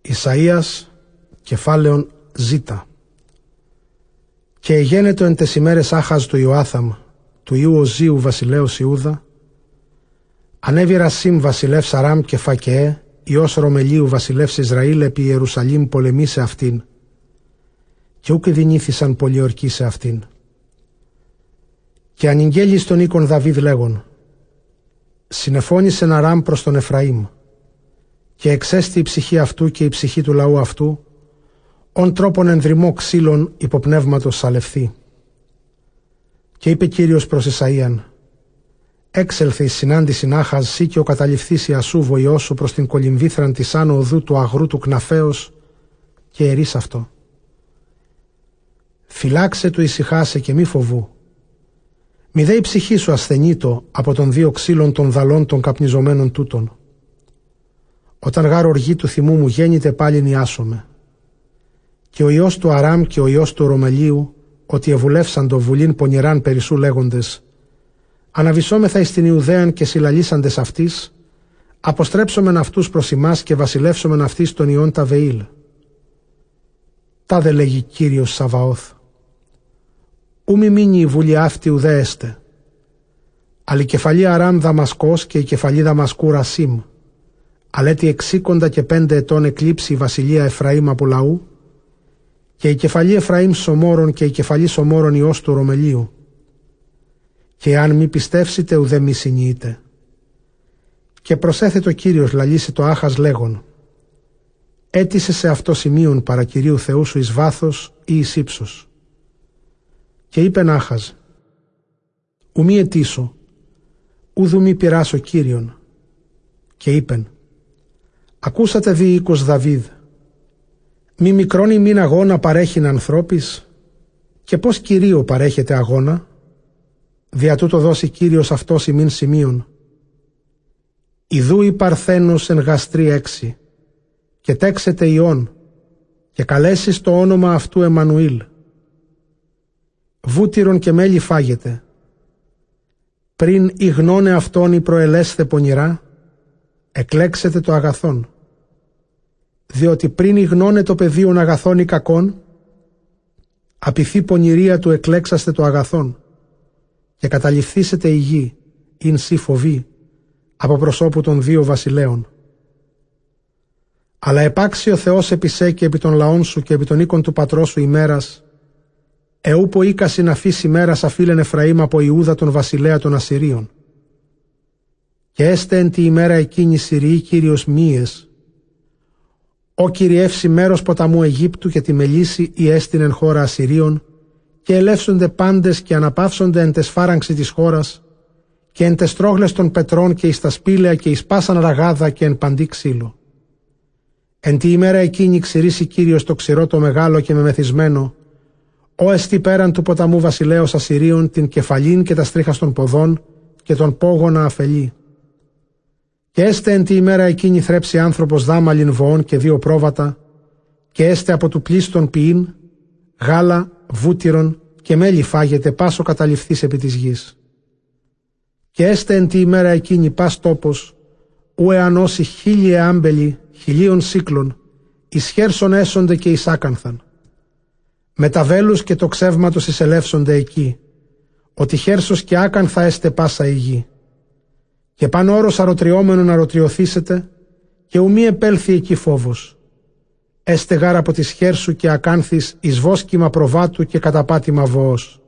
Ισαΐας, κεφάλαιον Ζ. Και εγένετο εν τες ημέρες Άχαζ του Ιωάθαμ, του Ιού Οζίου βασιλέως Ιούδα, ανέβη Ρασίμ βασιλεύς Αράμ και Φακεέ, Υιός Ρωμελίου βασιλεύς Ισραήλ επί Ιερουσαλήμ πολεμήσε αυτήν, και ούκ δυνήθησαν πολιορκήσε αυτήν. Και ανηγγέλει στον οίκον Δαβίδ λέγον, συνεφώνησεν Αράμ προς τον Εφραήμ, και εξέστη η ψυχή αυτού και η ψυχή του λαού αυτού, ον τρόπον ενδρυμό ξύλων υποπνεύματος σαλευθεί. Και είπε Κύριος προς Ισαΐαν, έξελθε εις συνάντησιν Άχαζ σύ και ο καταληφθείς Ιασού βοηός σου προς την κολυμβήθραν της άνω οδού του αγρού του Κναφέως και ερείς αυτό. Φυλάξε του ησυχάσε και μη φοβού. Μη δε η ψυχή σου ασθενήτω από των δύο ξύλων των δαλών των καπνιζομένων τούτων. Όταν γάρ οργή του θυμού μου γέννηται πάλιν ιάσομαι. Και ο Υιός του Αράμ και ο Υιός του Ρωμελίου, ότι ευουλεύσαν το βουλήν πονηράν περισσού λέγοντες, αναβησόμεθα εις την Ιουδαίαν και συλλαλήσαντες αυτής, αποστρέψομεν αυτούς προς ημάς και βασιλεύσομεν αυτής τον Υιόν Ταβεήλ. Τάδε λέγει Κύριος Σαβαώθ. Ου μη μείνει η βουλή αυτή ουδέ έστε. Αλλά η κεφαλή Αράμ Δαμασκός και η κεφαλή Δαμασκού Ρασίμ, αλέτη 65 ετών εκλείψει η βασιλεία Εφραήμ από λαού, και η κεφαλή Εφραήμ Σομόρων και η κεφαλή Σομόρων Υιός του Ρωμελίου. Και αν μη πιστεύσετε ουδέ μη συνειείτε. Και προσέθετο Κύριος λαλήσει το Άχας λέγον, έτησε σε αυτό σημείον παρά Κυρίου Θεού σου εις βάθος ή εις ύψος. Και είπεν Άχας, ου μη αιτήσω, ουδου μη πειράσω Κύριον. Και είπεν, ακούσατε δι οίκος Δαβίδ, μη μικρόν ημίν αγώνα παρέχειν ανθρώπης, και πώς Κυρίω παρέχεται αγώνα, δια τούτο δώσει Κύριος αυτός ημίν σημείων. Ιδού η Παρθένος εν γαστρή 6, και τέξετε Υιόν, και καλέσεις το όνομα αυτού Εμμανουήλ. Βούτυρον και μέλι φάγεται. Πριν ηγνώνε αυτόν η προελέσθε πονηρά, εκλέξετε το αγαθόν. Διότι πριν ηγνώνε το πεδίον αγαθόν ή κακόν, απειθεί πονηρία του εκλέξαστε το αγαθόν, και καταληφθήσετε η γη, ειν σύ φοβή, από προσώπου των δύο βασιλέων. Αλλά επάξει ο Θεός επί σε και επί των λαών σου και επί των οίκων του πατρός σου ημέρας, εούπο οίκαση να αφήσει ημέρας αφήλεν Εφραήμ από Ιούδα τον βασιλέα των Ασσυρίων. Και έστε εν τη ημέρα εκείνη Συριή Κύριος μύες, ο κυριεύσει μέρος ποταμού Αιγύπτου και τη μελίση ή έστειν εν χώρα Ασσυρίων, και ελεύσονται πάντες και αναπαύσονται εν τες φάραγξη της χώρας, και εν τες τρόγλες των πετρών και εις τα σπήλαια και εις πάσαν ραγάδα και εν παντί ξύλο. Εν τη ημέρα εκείνη ξηρίσει Κύριος το ξηρό το μεγάλο και μεμεθυσμένο, ο εστί πέραν του ποταμού βασιλέως Ασσυρίων την κεφαλήν και τα στρίχα των ποδών και τον πόγονα αφελεί. Και έστε εν τη ημέρα εκείνη θρέψει άνθρωπος δάμαλιν βοών και δύο πρόβατα, και έστε από του πλήστον ποιήν, γάλα, βούτυρον και μέλι φάγεται πάσο καταληφθείς επί της γης. Και έστε εν τη ημέρα εκείνη πας τόπος, ου εανώσει 1000 άμπελοι 1000 σύκλων, εις χέρσον έσονται και εις άκανθαν. Με τα βέλους και το ξεύματος εισελεύσονται εκεί, ότι χέρσος και άκανθα έστε πάσα η γη. Και παν όρος αρωτριόμενον αρωτριωθήσετε, και ου μη επέλθει εκεί φόβος. Έστε γάρα από της χέρσου και ακάνθης εις βόσκημα προβάτου και καταπάτημα βοός.